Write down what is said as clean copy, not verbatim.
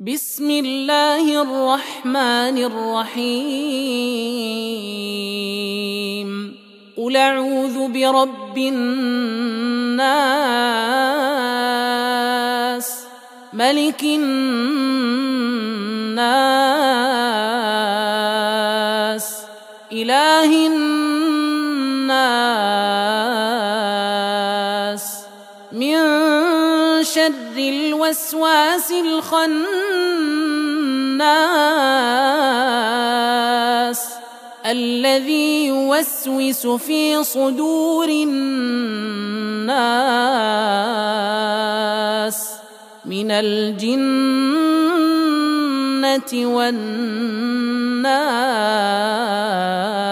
بسم الله الرحمن الرحيم قل أعوذ برب الناس ملك الناس إله الناس من شر الوسواس الخناس الذي يوسوس في صدور الناس من الجنة والناس.